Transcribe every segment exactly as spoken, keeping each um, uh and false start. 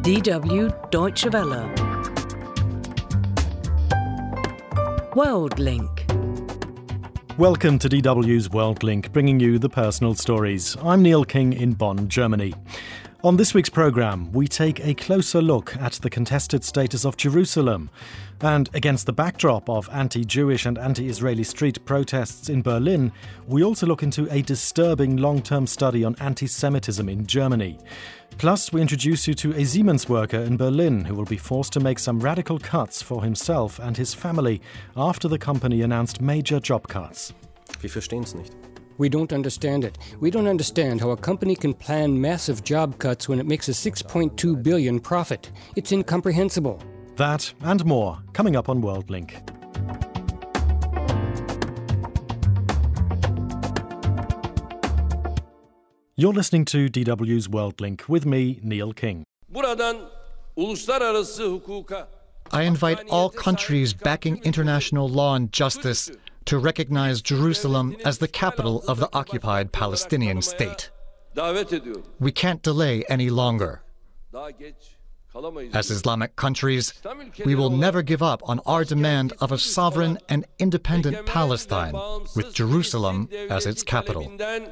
D W Deutsche Welle. World Link. Welcome to D W's World Link, bringing you the personal stories. I'm Neil King in Bonn, Germany. On this week's programme, we take a closer look at the contested status of Jerusalem. And against the backdrop of anti-Jewish and anti-Israeli street protests in Berlin, we also look into a disturbing long-term study on anti-Semitism in Germany. Plus, we introduce you to a Siemens worker in Berlin who will be forced to make some radical cuts for himself and his family after the company announced major job cuts. Wir verstehen's nicht. We don't understand it. We don't understand how a company can plan massive job cuts when it makes a six point two billion dollars profit. It's incomprehensible. That and more coming up on World Link. You're listening to D W's World Link with me, Neil King. I invite all countries backing international law and justice to recognize Jerusalem as the capital of the occupied Palestinian state. We can't delay any longer. As Islamic countries, we will never give up on our demand of a sovereign and independent Palestine, with Jerusalem as its capital.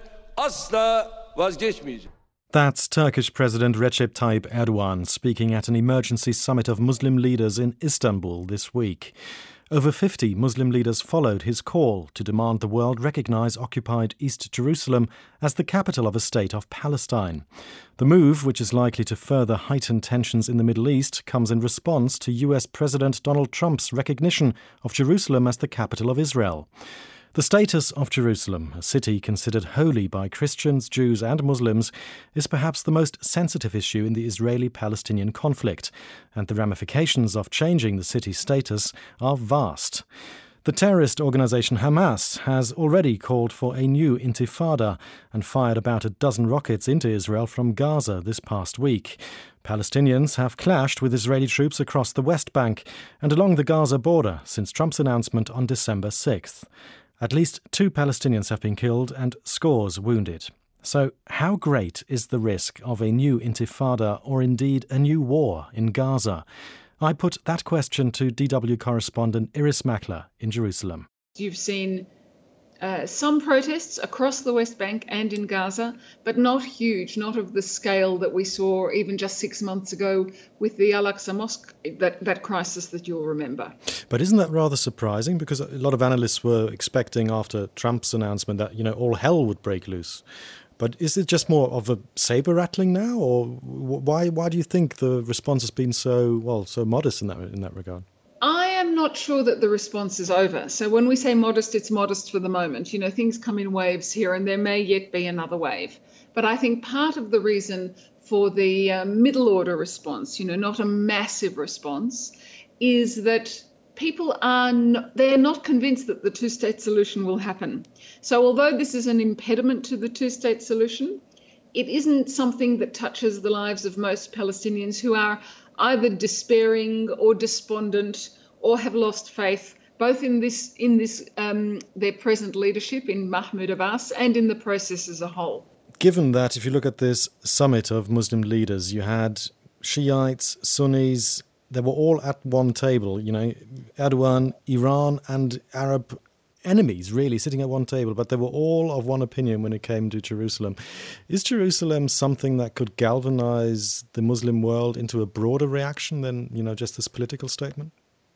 That's Turkish President Recep Tayyip Erdogan speaking at an emergency summit of Muslim leaders in Istanbul this week. Over fifty Muslim leaders followed his call to demand the world recognise occupied East Jerusalem as the capital of a state of Palestine. The move, which is likely to further heighten tensions in the Middle East, comes in response to U S President Donald Trump's recognition of Jerusalem as the capital of Israel. The status of Jerusalem, a city considered holy by Christians, Jews and Muslims, is perhaps the most sensitive issue in the Israeli-Palestinian conflict, and the ramifications of changing the city's status are vast. The terrorist organisation Hamas has already called for a new intifada and fired about a dozen rockets into Israel from Gaza this past week. Palestinians have clashed with Israeli troops across the West Bank and along the Gaza border since Trump's announcement on December sixth. At least two Palestinians have been killed and scores wounded. So how great is the risk of a new intifada or indeed a new war in Gaza? I put that question to D W correspondent Iris Makler in Jerusalem. You've seen uh, some protests across the West Bank and in Gaza, but not huge, not of the scale that we saw even just six months ago with the Al-Aqsa Mosque, that, that crisis that you'll remember. But isn't that rather surprising? Because a lot of analysts were expecting after Trump's announcement that, you know, all hell would break loose. But is it just more of a saber rattling now, or why why do you think the response has been so, well, so modest in that in that regard? I am not sure that the response is over. So when we say modest, it's modest for the moment. You know, things come in waves here and there may yet be another wave. But I think part of the reason for the uh, middle order response, you know, not a massive response, is that people are not, they're not convinced that the two-state solution will happen. So although this is an impediment to the two-state solution, it isn't something that touches the lives of most Palestinians who are either despairing or despondent or have lost faith, both in this, in this um, their present leadership in Mahmoud Abbas and in the process as a whole. Given that, if you look at this summit of Muslim leaders, you had Shiites, Sunnis, they were all at one table, you know, Erdogan, Iran and Arab enemies really sitting at one table, but they were all of one opinion when it came to Jerusalem. Is Jerusalem something that could galvanize the Muslim world into a broader reaction than, you know, just this political statement?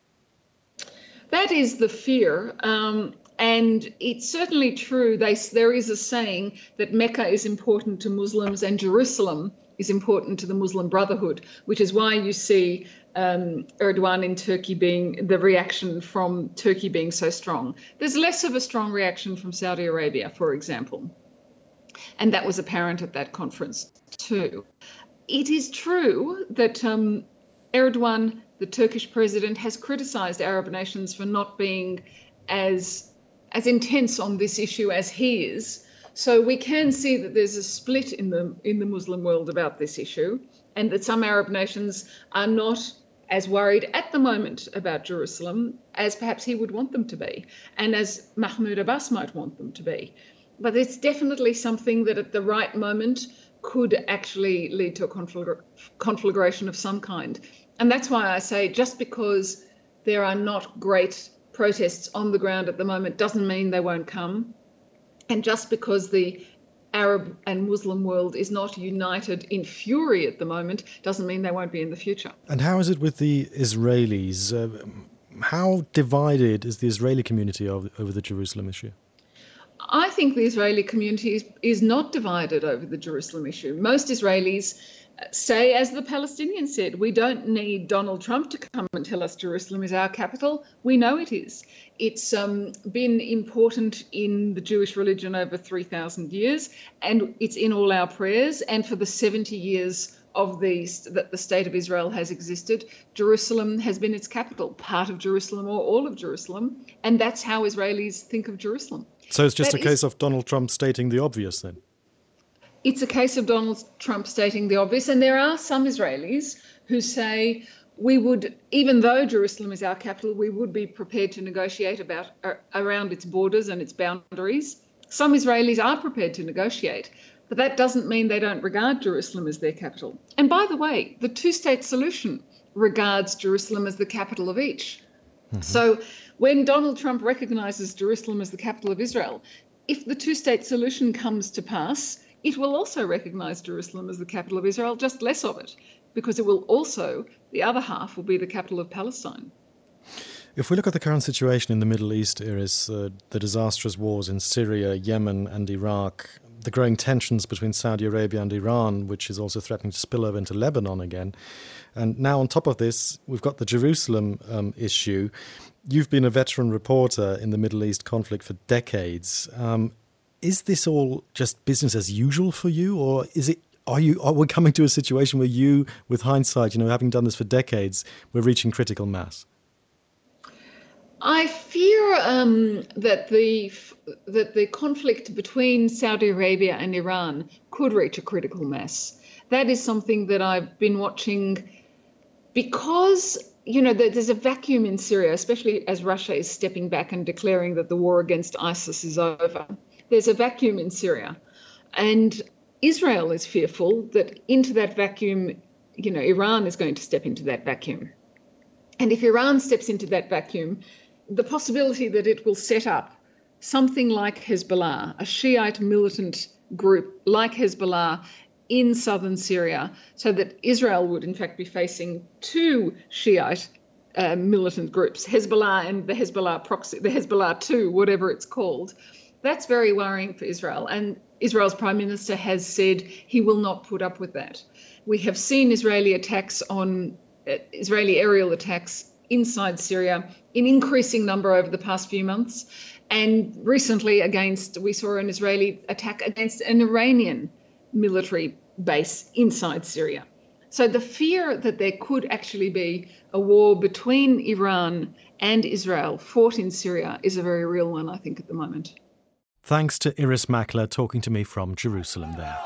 That is the fear. Um, and it's certainly true. They, there is a saying that Mecca is important to Muslims and Jerusalem is important to the Muslim Brotherhood, which is why you see um, Erdogan in Turkey being the reaction from Turkey being so strong. There's less of a strong reaction from Saudi Arabia, for example. And that was apparent at that conference too. It is true that um, Erdogan, the Turkish president, has criticized Arab nations for not being as, as intense on this issue as he is. So we can see that there's a split in the in the Muslim world about this issue, and that some Arab nations are not as worried at the moment about Jerusalem as perhaps he would want them to be, and as Mahmoud Abbas might want them to be. But it's definitely something that at the right moment could actually lead to a conflagra- conflagration of some kind. And that's why I say just because there are not great protests on the ground at the moment doesn't mean they won't come. And just because the Arab and Muslim world is not united in fury at the moment doesn't mean they won't be in the future. And how is it with the Israelis? Uh, how divided is the Israeli community over, over the Jerusalem issue? I think the Israeli community is, is not divided over the Jerusalem issue. Most Israelis say, as the Palestinians said, we don't need Donald Trump to come and tell us Jerusalem is our capital. We know it is. It's um, been important in the Jewish religion over three thousand years, and it's in all our prayers. And for the seventy years of the, that the state of Israel has existed, Jerusalem has been its capital, part of Jerusalem or all of Jerusalem. And that's how Israelis think of Jerusalem. So it's just that a case is, of Donald Trump stating the obvious then? It's a case of Donald Trump stating the obvious. And there are some Israelis who say we would, even though Jerusalem is our capital, we would be prepared to negotiate about uh, around its borders and its boundaries. Some Israelis are prepared to negotiate, but that doesn't mean they don't regard Jerusalem as their capital. And by the way, the two-state solution regards Jerusalem as the capital of each. Mm-hmm. So when Donald Trump recognises Jerusalem as the capital of Israel, if the two-state solution comes to pass, it will also recognise Jerusalem as the capital of Israel, just less of it, because it will also, the other half will be the capital of Palestine. If we look at the current situation in the Middle East, Iris, uh, the disastrous wars in Syria, Yemen and Iraq, the growing tensions between Saudi Arabia and Iran, which is also threatening to spill over into Lebanon again. And now on top of this, we've got the Jerusalem um, issue. You've been a veteran reporter in the Middle East conflict for decades. Um, is this all just business as usual for you, or is it? Are you? Are we coming to a situation where you, with hindsight, you know, having done this for decades, we're reaching critical mass? I fear um, that the that the conflict between Saudi Arabia and Iran could reach a critical mass. That is something that I've been watching because, you know, there's a vacuum in Syria, especially as Russia is stepping back and declaring that the war against ISIS is over. There's a vacuum in Syria. And Israel is fearful that into that vacuum, you know, Iran is going to step into that vacuum. And if Iran steps into that vacuum, the possibility that it will set up something like Hezbollah, a Shiite militant group like Hezbollah in southern Syria, so that Israel would in fact be facing two Shiite uh, militant groups, Hezbollah and the Hezbollah proxy, the Hezbollah two, whatever it's called. That's very worrying for Israel. And Israel's Prime Minister has said he will not put up with that. We have seen Israeli attacks on, uh, Israeli aerial attacks inside Syria in increasing number over the past few months. And recently against, we saw an Israeli attack against an Iranian military base inside Syria. So the fear that there could actually be a war between Iran and Israel fought in Syria is a very real one, I think, at the moment. Thanks to Iris Makler talking to me from Jerusalem there.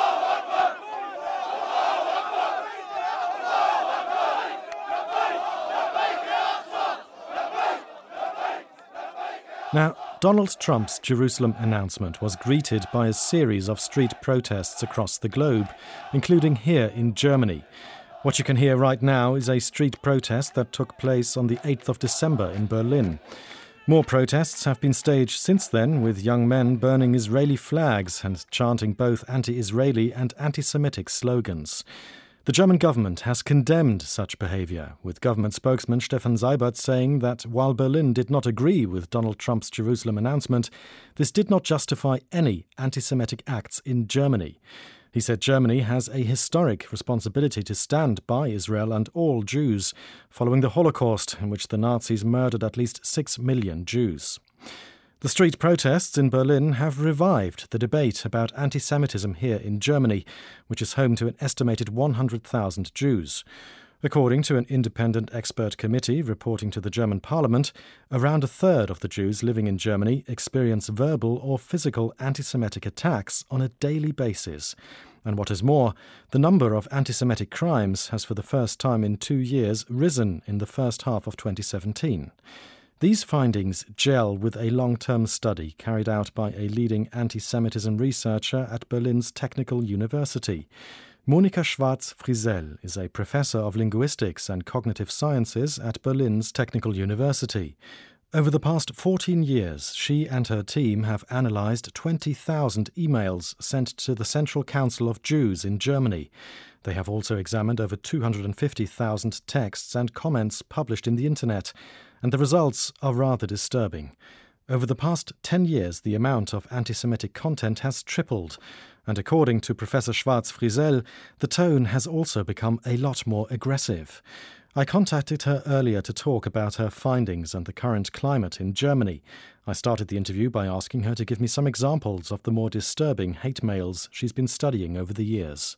Now, Donald Trump's Jerusalem announcement was greeted by a series of street protests across the globe, including here in Germany. What you can hear right now is a street protest that took place on the eighth of December in Berlin. More protests have been staged since then, with young men burning Israeli flags and chanting both anti-Israeli and anti-Semitic slogans. The German government has condemned such behaviour, with government spokesman Stefan Seibert saying that while Berlin did not agree with Donald Trump's Jerusalem announcement, this did not justify any anti-Semitic acts in Germany. He said Germany has a historic responsibility to stand by Israel and all Jews, following the Holocaust, in which the Nazis murdered at least six million Jews. The street protests in Berlin have revived the debate about anti-Semitism here in Germany, which is home to an estimated one hundred thousand Jews. According to an independent expert committee reporting to the German parliament, around a third of the Jews living in Germany experience verbal or physical anti-Semitic attacks on a daily basis. And what is more, the number of anti-Semitic crimes has for the first time in two years risen in the first half of twenty seventeen. These findings gel with a long-term study carried out by a leading anti-Semitism researcher at Berlin's Technical University. Monika Schwarz-Frisell is a professor of linguistics and cognitive sciences at Berlin's Technical University. Over the past fourteen years, she and her team have analysed twenty thousand emails sent to the Central Council of Jews in Germany. They have also examined over two hundred fifty thousand texts and comments published in the Internet, and the results are rather disturbing. Over the past ten years, the amount of anti-Semitic content has tripled, and according to Professor Schwarz-Frisell, the tone has also become a lot more aggressive. I contacted her earlier to talk about her findings and the current climate in Germany. I started the interview by asking her to give me some examples of the more disturbing hate mails she's been studying over the years.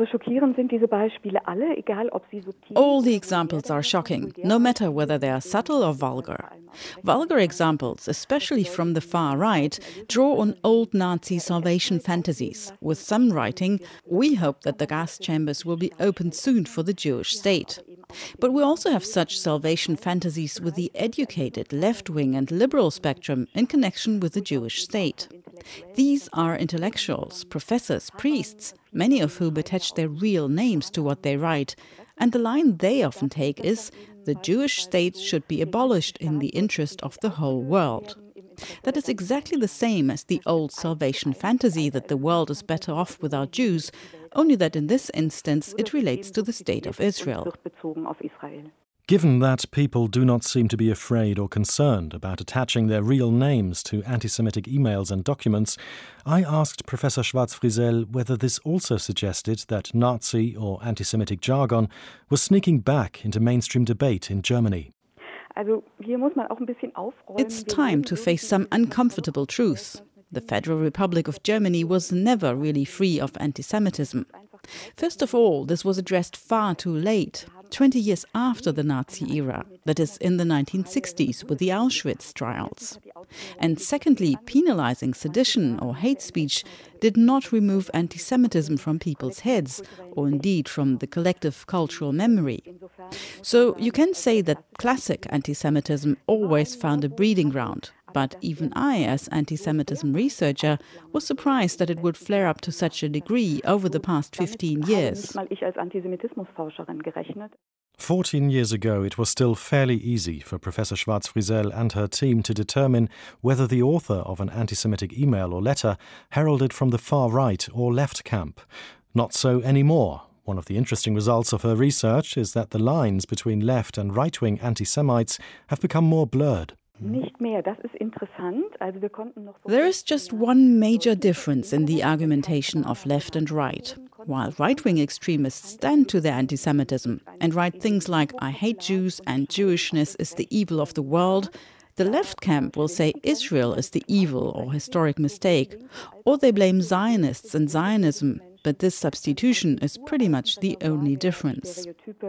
All the examples are shocking, no matter whether they are subtle or vulgar. Vulgar examples, especially from the far right, draw on old Nazi salvation fantasies, with some writing, "We hope that the gas chambers will be opened soon for the Jewish state." But we also have such salvation fantasies with the educated left-wing and liberal spectrum in connection with the Jewish state. These are intellectuals, professors, priests, many of whom attach their real names to what they write, and the line they often take is, "The Jewish state should be abolished in the interest of the whole world." That is exactly the same as the old salvation fantasy that the world is better off without Jews, only that in this instance it relates to the state of Israel. Given that people do not seem to be afraid or concerned about attaching their real names to anti-Semitic emails and documents, I asked Professor Schwarz-Frisell whether this also suggested that Nazi or anti-Semitic jargon was sneaking back into mainstream debate in Germany. It's time to face some uncomfortable truths. The Federal Republic of Germany was never really free of anti-Semitism. First of all, this was addressed far too late, twenty years after the Nazi era, that is, in the nineteen sixties with the Auschwitz trials. And secondly, penalizing sedition or hate speech did not remove anti-Semitism from people's heads, or indeed from the collective cultural memory. So you can say that classic anti-Semitism always found a breeding ground. But even I, as anti-Semitism researcher, was surprised that it would flare up to such a degree over the past fifteen years. Fourteen years ago, it was still fairly easy for Professor Schwarz-Frisell and her team to determine whether the author of an anti-Semitic email or letter heralded from the far right or left camp. Not so anymore. One of the interesting results of her research is that the lines between left and right-wing anti-Semites have become more blurred. There is just one major difference in the argumentation of left and right. While right-wing extremists stand to their anti-Semitism and write things like "I hate Jews" and "Jewishness is the evil of the world," the left camp will say Israel is the evil or historic mistake, or they blame Zionists and Zionism, but this substitution is pretty much the only difference.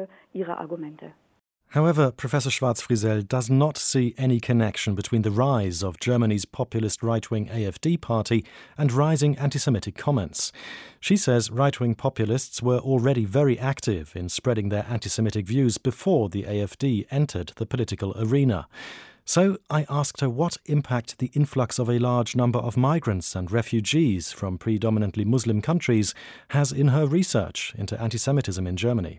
However, Professor Schwarz-Frisell does not see any connection between the rise of Germany's populist right-wing A F D party and rising anti-Semitic comments. She says right-wing populists were already very active in spreading their anti-Semitic views before the A F D entered the political arena. So I asked her what impact the influx of a large number of migrants and refugees from predominantly Muslim countries has in her research into anti-Semitism in Germany.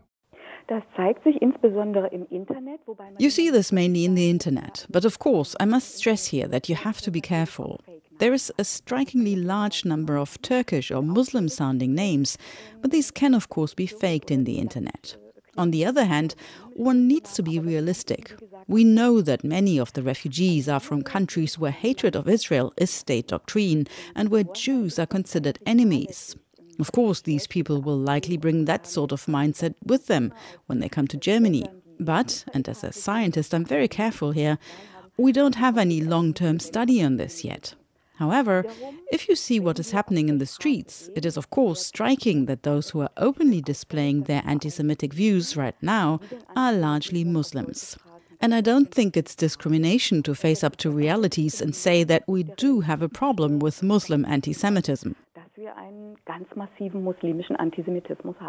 You see this mainly in the internet, but of course I must stress here that you have to be careful. There is a strikingly large number of Turkish or Muslim-sounding names, but these can of course be faked in the internet. On the other hand, one needs to be realistic. We know that many of the refugees are from countries where hatred of Israel is state doctrine and where Jews are considered enemies. Of course, these people will likely bring that sort of mindset with them when they come to Germany. But, and as a scientist I'm very careful here, we don't have any long-term study on this yet. However, if you see what is happening in the streets, it is of course striking that those who are openly displaying their anti-Semitic views right now are largely Muslims. And I don't think it's discrimination to face up to realities and say that we do have a problem with Muslim anti-Semitism. Dass wir einen ganz massiven muslimischen Antisemitismus haben.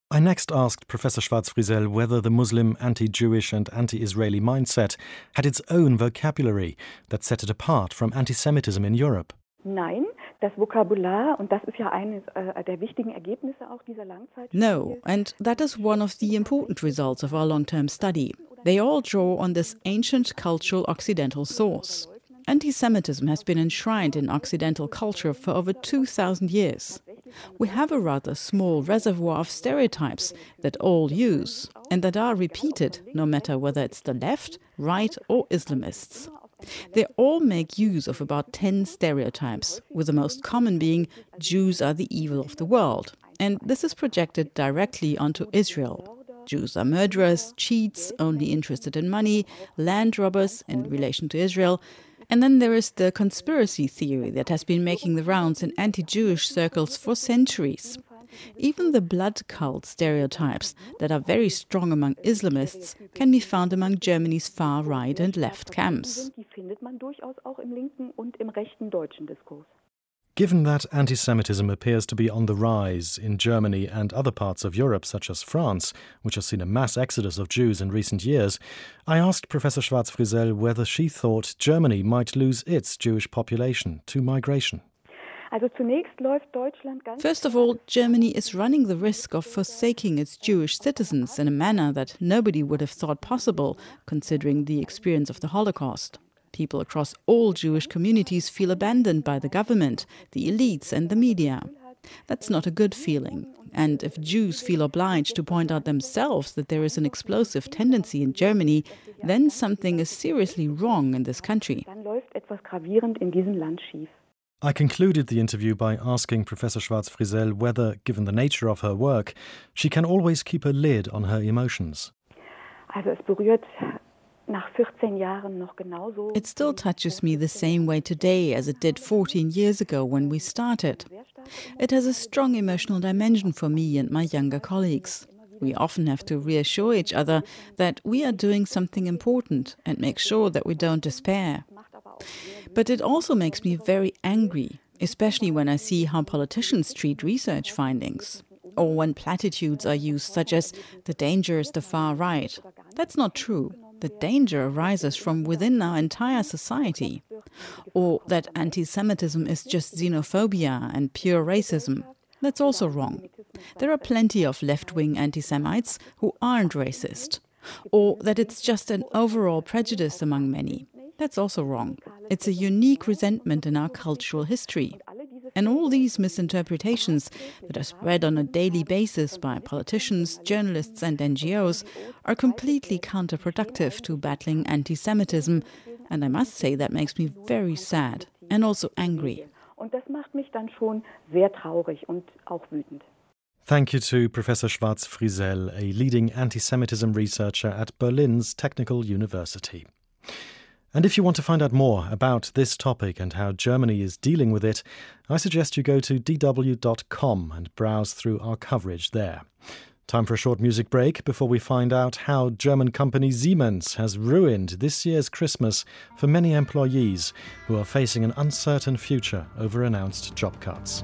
I next asked Professor Schwarz-Frisell whether the Muslim anti-Jewish and anti-Israeli mindset had its own vocabulary that set it apart from anti-Semitism in Europe. Nein, das Vokabular, und das ist ja eines der wichtigen Ergebnisse auch dieser Langzeit. No, and that is one of the important results of our long-term study. They all draw on this ancient cultural Occidental source. Anti-Semitism has been enshrined in Occidental culture for over two thousand years. We have a rather small reservoir of stereotypes that all use and that are repeated, no matter whether it's the left, right or Islamists. They all make use of about ten stereotypes, with the most common being Jews are the evil of the world. And this is projected directly onto Israel. Jews are murderers, cheats, only interested in money, land robbers in relation to Israel. And then there is the conspiracy theory that has been making the rounds in anti-Jewish circles for centuries. Even the blood cult stereotypes that are very strong among Islamists can be found among Germany's far right and left camps. Given that anti-Semitism appears to be on the rise in Germany and other parts of Europe, such as France, which has seen a mass exodus of Jews in recent years, I asked Professor Schwarz-Frisell whether she thought Germany might lose its Jewish population to migration. First of all, Germany is running the risk of forsaking its Jewish citizens in a manner that nobody would have thought possible, considering the experience of the Holocaust. People across all Jewish communities feel abandoned by the government, the elites and the media. That's not a good feeling. And if Jews feel obliged to point out themselves that there is an explosive tendency in Germany, then something is seriously wrong in this country. I concluded the interview by asking Professor Schwarz-Frisell whether, given the nature of her work, she can always keep a lid on her emotions. It still touches me the same way today as it did fourteen years ago when we started. It has a strong emotional dimension for me and my younger colleagues. We often have to reassure each other that we are doing something important and make sure that we don't despair. But it also makes me very angry, especially when I see how politicians treat research findings. Or when platitudes are used, such as, the danger is the far right. That's not true. The danger arises from within our entire society. Or that anti-Semitism is just xenophobia and pure racism. That's also wrong. There are plenty of left-wing anti-Semites who aren't racist. Or that it's just an overall prejudice among many. That's also wrong. It's a unique resentment in our cultural history. And all these misinterpretations that are spread on a daily basis by politicians, journalists and N G Os are completely counterproductive to battling anti-Semitism. And I must say that makes me very sad and also angry. Thank you to Professor Schwarz-Frisell, a leading anti-Semitism researcher at Berlin's Technical University. And if you want to find out more about this topic and how Germany is dealing with it, I suggest you go to d w dot com and browse through our coverage there. Time for a short music break before we find out how German company Siemens has ruined this year's Christmas for many employees who are facing an uncertain future over announced job cuts.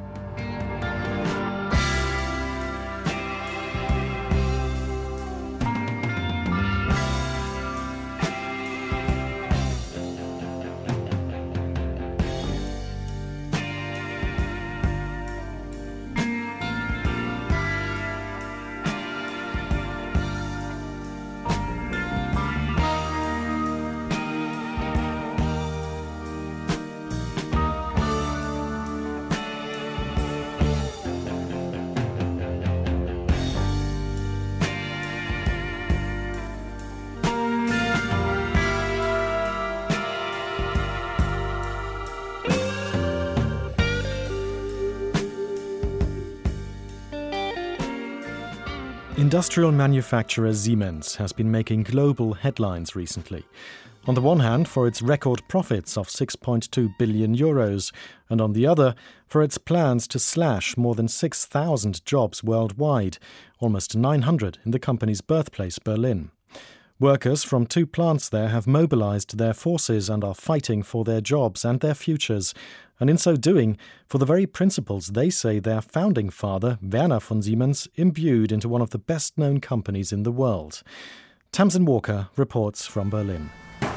Industrial manufacturer Siemens has been making global headlines recently. On the one hand, for its record profits of six point two billion euros, and on the other, for its plans to slash more than six thousand jobs worldwide, almost nine hundred in the company's birthplace, Berlin. Workers from two plants there have mobilized their forces and are fighting for their jobs and their futures, and in so doing, for the very principles they say their founding father, Werner von Siemens, imbued into one of the best-known companies in the world. Tamsin Walker reports from Berlin.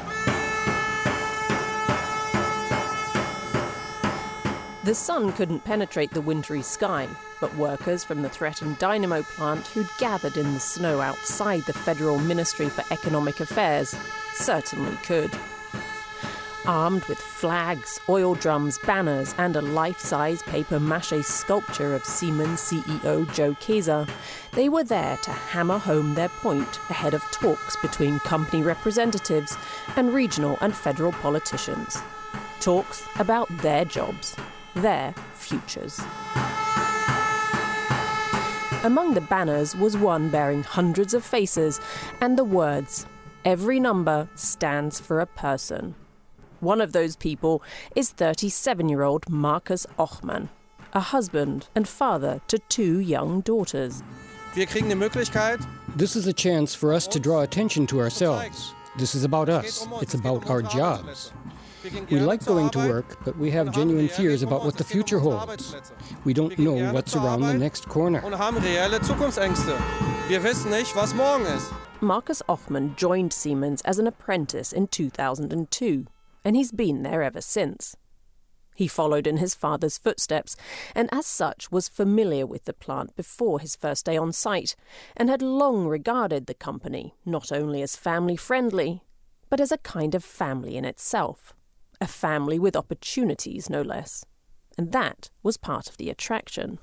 The sun couldn't penetrate the wintry sky, but workers from the threatened dynamo plant who'd gathered in the snow outside the Federal Ministry for Economic Affairs certainly could. Armed with flags, oil drums, banners and a life-size papier-mâché sculpture of Siemens C E O Joe Kaeser, they were there to hammer home their point ahead of talks between company representatives and regional and federal politicians. Talks about their jobs, their futures. Among the banners was one bearing hundreds of faces and the words, "Every number stands for a person." One of those people is thirty-seven-year-old Markus Ochman, a husband and father to two young daughters. Wir kriegen die Möglichkeit. This is a chance for us to draw attention to ourselves. This is about us. It's about our jobs. We like going to work, but we have genuine fears about what the future holds. We don't know what's around the next corner. Markus Ochman joined Siemens as an apprentice in two thousand two, and he's been there ever since. He followed in his father's footsteps, and as such was familiar with the plant before his first day on site, and had long regarded the company not only as family-friendly, but as a kind of family in itself. A family with opportunities, no less. And that was part of the attraction.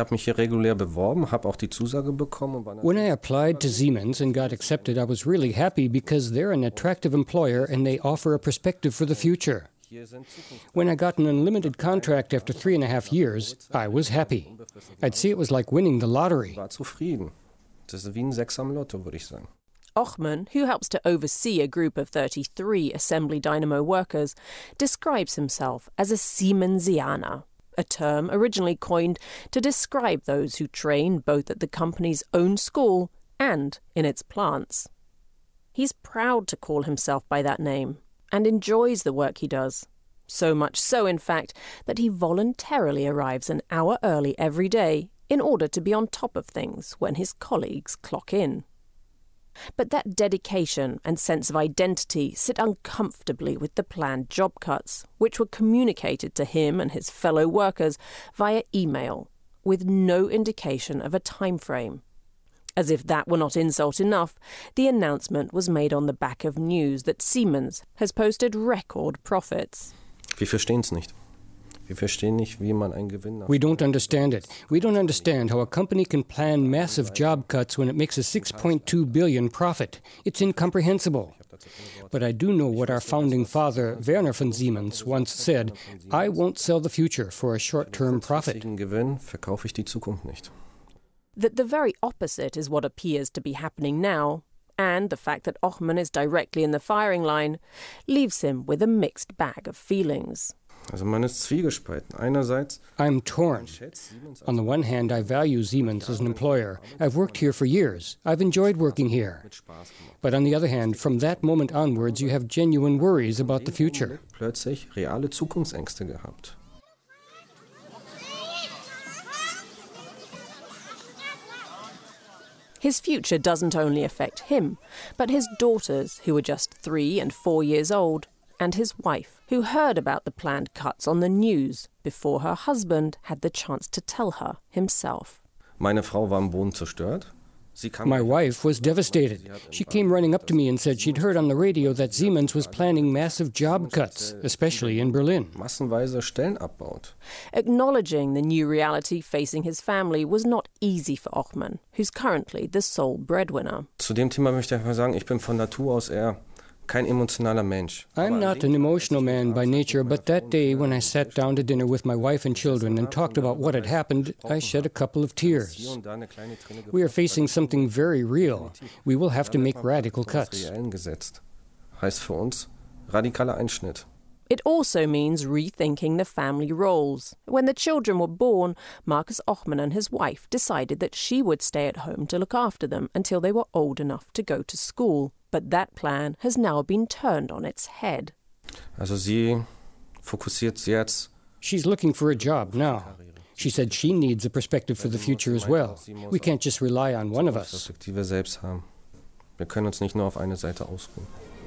When I applied to Siemens and got accepted, I was really happy because they're an attractive employer and they offer a perspective for the future. When I got an unlimited contract after three and a half years, I was happy. I'd say it was like winning the lottery. Ochman, who helps to oversee a group of thirty-three assembly dynamo workers, describes himself as a Siemensianer, a term originally coined to describe those who train both at the company's own school and in its plants. He's proud to call himself by that name and enjoys the work he does. So much so, in fact, that he voluntarily arrives an hour early every day in order to be on top of things when his colleagues clock in. But that dedication and sense of identity sit uncomfortably with the planned job cuts, which were communicated to him and his fellow workers via email, with no indication of a time frame. As if that were not insult enough, the announcement was made on the back of news that Siemens has posted record profits. Wir verstehen's nicht. We don't understand it. We don't understand how a company can plan massive job cuts when it makes a six point two billion dollars profit. It's incomprehensible. But I do know what our founding father, Werner von Siemens, once said, "I won't sell the future for a short-term profit." That the very opposite is what appears to be happening now, and the fact that Ochman is directly in the firing line, leaves him with a mixed bag of feelings. I'm torn. On the one hand, I value Siemens as an employer. I've worked here for years. I've enjoyed working here. But on the other hand, from that moment onwards, you have genuine worries about the future. His future doesn't only affect him, but his daughters, who are just three and four years old, and his wife, who heard about the planned cuts on the news before her husband had the chance to tell her himself. My wife was devastated. She came running up to me and said she'd heard on the radio that Siemens was planning massive job cuts, especially in Berlin. Acknowledging the new reality facing his family was not easy for Ochman, who's currently the sole breadwinner. Zu dem Thema möchte ich sagen, ich bin von Natur aus eher kein emotionaler Mensch. I'm not an emotional man by nature, but that day when I sat down to dinner with my wife and children and talked about what had happened, I shed a couple of tears. We are facing something very real. We will have to make radical cuts. Heißt für uns radikaler Einschnitt. It also means rethinking the family roles. When the children were born, Markus Ochman and his wife decided that she would stay at home to look after them until they were old enough to go to school. But that plan has now been turned on its head. Also sie fokussiert jetzt. She's looking for a job now. She said she needs a perspective for the future as well. We can't just rely on one of us. Perspektive selbst haben. Wir können uns nicht nur auf eine Seite ausruhen.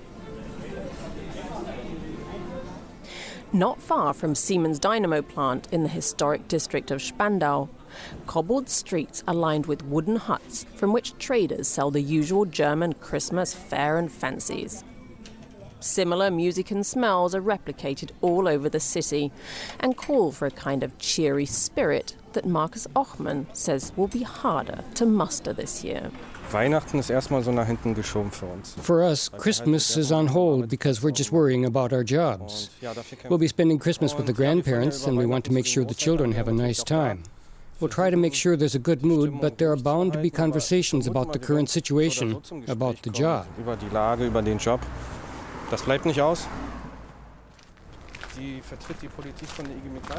Not far from Siemens Dynamo plant in the historic district of Spandau, cobbled streets are lined with wooden huts from which traders sell the usual German Christmas fare and fancies. Similar music and smells are replicated all over the city and call for a kind of cheery spirit that Markus Ochman says will be harder to muster this year. Weihnachten ist erstmal so nach hinten geschoben für uns. For us, Christmas is on hold because we're just worrying about our jobs. We'll be spending Christmas with the grandparents, and we want to make sure the children have a nice time. We'll try to make sure there's a good mood, but there are bound to be conversations about the current situation, about the job. Über die Lage, über den Job. Das bleibt nicht aus. Die vertritt die Politik von der I G Metall.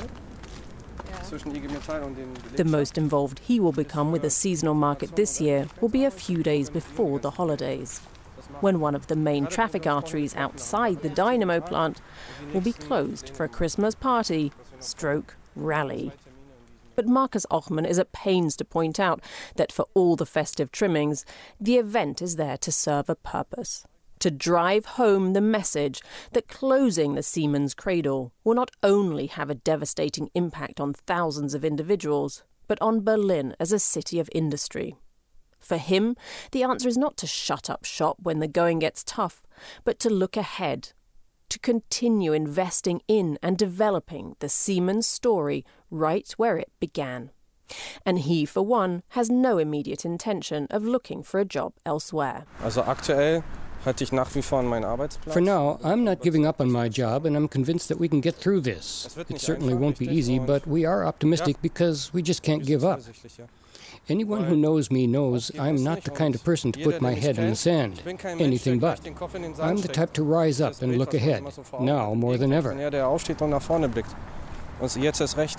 The most involved he will become with the seasonal market this year will be a few days before the holidays, when one of the main traffic arteries outside the dynamo plant will be closed for a Christmas party stroke rally. But Markus Ochman is at pains to point out that for all the festive trimmings, the event is there to serve a purpose. To drive home the message that closing the Siemens cradle will not only have a devastating impact on thousands of individuals, but on Berlin as a city of industry. For him, the answer is not to shut up shop when the going gets tough, but to look ahead, to continue investing in and developing the Siemens story right where it began. And he, for one, has no immediate intention of looking for a job elsewhere. Also aktuell halte ich nach wie vor an meinen Arbeitsplatz. For now, I'm not giving up on my job, and I'm convinced that we can get through this. It certainly won't be easy, but we are optimistic because we just can't give up. Anyone who knows me knows I'm not the kind of person to put my head in the sand, anything but. I'm the type to rise up and look ahead, now more than ever. Der aufsteht und nach vorne blickt. Und jetzt erst recht.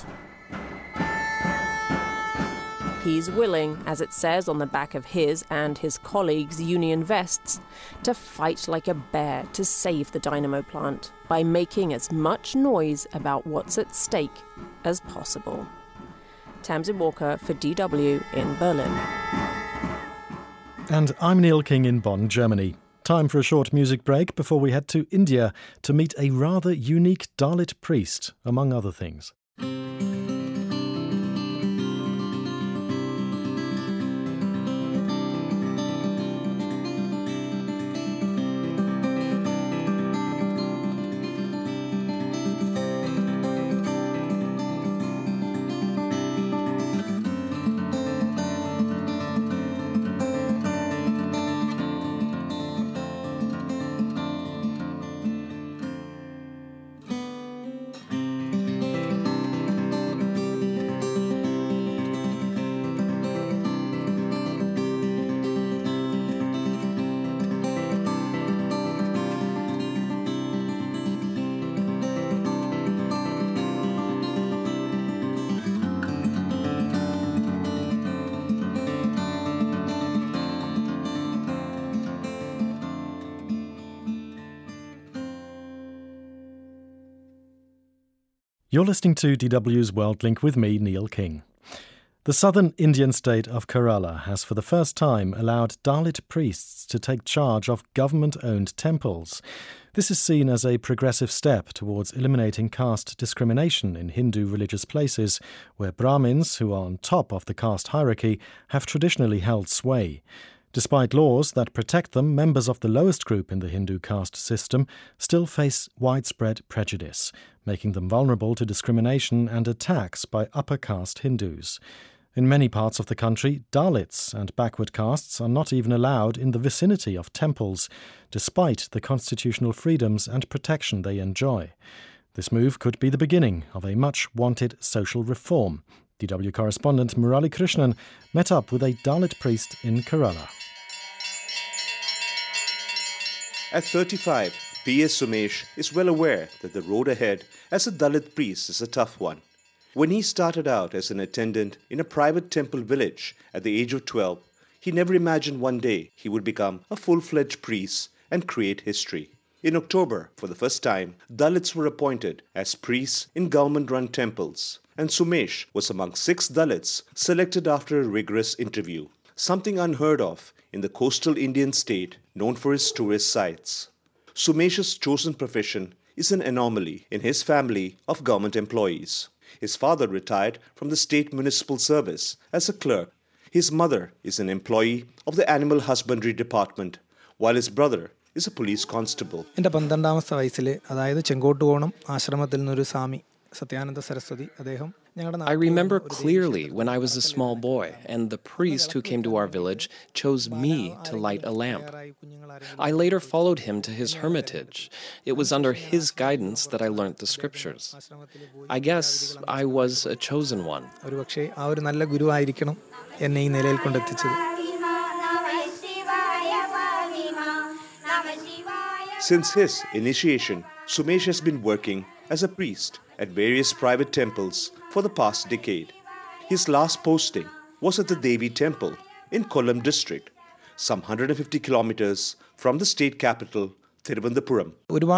He's willing, as it says on the back of his and his colleagues' union vests, to fight like a bear to save the dynamo plant by making as much noise about what's at stake as possible. Tamsin Walker for D W in Berlin. And I'm Neil King in Bonn, Germany. Time for a short music break before we head to India to meet a rather unique Dalit priest, among other things. You're listening to D W's World Link with me, Neil King. The southern Indian state of Kerala has for the first time allowed Dalit priests to take charge of government-owned temples. This is seen as a progressive step towards eliminating caste discrimination in Hindu religious places, where Brahmins, who are on top of the caste hierarchy, have traditionally held sway. Despite laws that protect them, members of the lowest group in the Hindu caste system still face widespread prejudice, making them vulnerable to discrimination and attacks by upper caste Hindus. In many parts of the country, Dalits and backward castes are not even allowed in the vicinity of temples, despite the constitutional freedoms and protection they enjoy. This move could be the beginning of a much-wanted social reform. D W correspondent Murali Krishnan met up with a Dalit priest in Kerala. At thirty-five, P S Sumesh is well aware that the road ahead as a Dalit priest is a tough one. When he started out as an attendant in a private temple village at the age of twelve, he never imagined one day he would become a full-fledged priest and create history. In October, for the first time, Dalits were appointed as priests in government-run temples, and Sumesh was among six Dalits selected after a rigorous interview, something unheard of in the coastal Indian state known for its tourist sites. Sumesh's chosen profession is an anomaly in his family of government employees. His father retired from the state municipal service as a clerk. His mother is an employee of the animal husbandry department, while his brother is a police constable. എൻ്റെ പന്ത്രണ്ടാമത്തെ വയസ്സിൽ അതായത് ചെങ്കോട്ടുകോണം ആശ്രമത്തിൽ നിന്നൊരു സ്വാമി സത്യാനന്ദ സരസ്വതി അദ്ദേഹം I remember clearly when I was a small boy and the priest who came to our village chose me to light a lamp. I later followed him to his hermitage. It was under his guidance that I learnt the scriptures. I guess I was a chosen one. ഒരുപക്ഷേ ആ ഒരു നല്ല ഗുരുവായിരിക്കണം എന്നെ ഈ നിലയിൽ കൊണ്ടെത്തിച്ചത്. Since his initiation, Sumesh has been working as a priest at various private temples for the past decade. His last posting was at the Devi Temple in Kollam district, some one hundred fifty kilometers from the state capital, Thiruvananthapuram.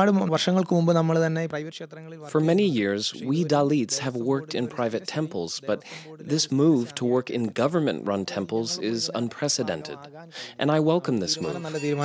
For many years, we Dalits have worked in private temples, but this move to work in government-run temples is unprecedented, and I welcome this move.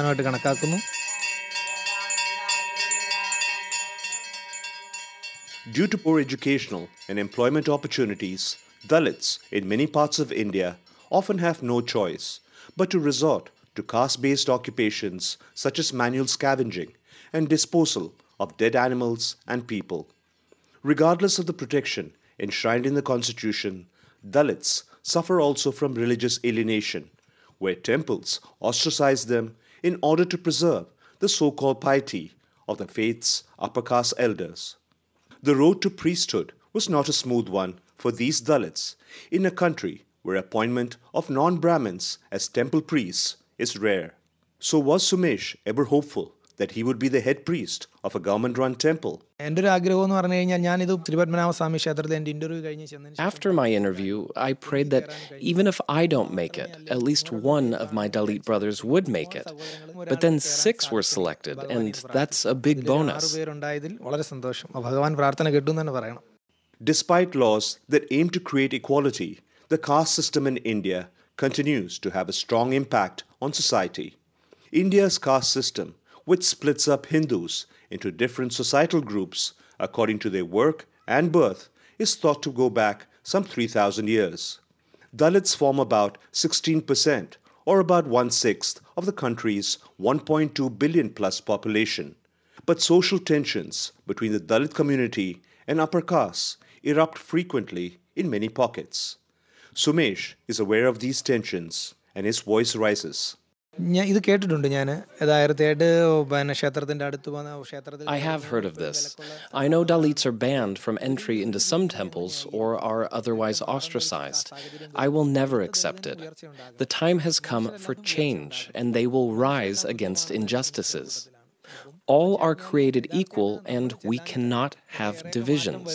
Due to poor educational and employment opportunities, Dalits in many parts of India often have no choice but to resort to caste-based occupations such as manual scavenging and disposal of dead animals and people. Regardless of the protection enshrined in the Constitution, Dalits suffer also from religious alienation, where temples ostracize them in order to preserve the so-called piety of the faith's upper caste elders. The road to priesthood was not a smooth one for these Dalits in a country where appointment of non-Brahmins as temple priests is rare. So was Sumesh ever hopeful that he would be the head priest of a government-run temple? After my interview, I prayed that even if I don't make it, at least one of my Dalit brothers would make it. But then six were selected, and that's a big bonus. Despite laws that aim to create equality, the caste system in India continues to have a strong impact on society. India's caste system, which splits up Hindus into different societal groups according to their work and birth, is thought to go back some three thousand years. Dalits form about sixteen percent, or about one-sixth, of the country's one point two billion plus population. But social tensions between the Dalit community and upper castes erupt frequently in many pockets. Sumesh is aware of these tensions, and his voice rises. I have heard of this. I know Dalits are banned from entry into some temples or are otherwise ostracized. I will never accept it. The time has come for change, and they will rise against injustices. All are created equal, and we cannot have divisions.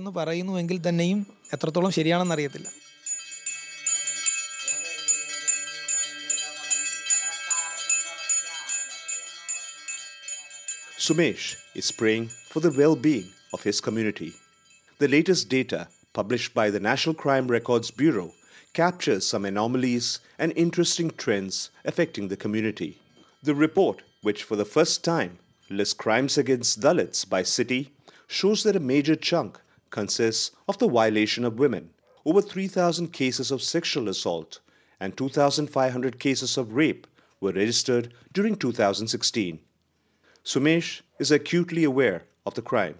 Sumesh is praying for the well-being of his community. The latest data published by the National Crime Records Bureau captures some anomalies and interesting trends affecting the community. The report, which for the first time lists crimes against Dalits by city, shows that a major chunk consists of the violation of women. Over three thousand cases of sexual assault and two thousand five hundred cases of rape were registered during two thousand sixteen. Sumesh is acutely aware of the crimes.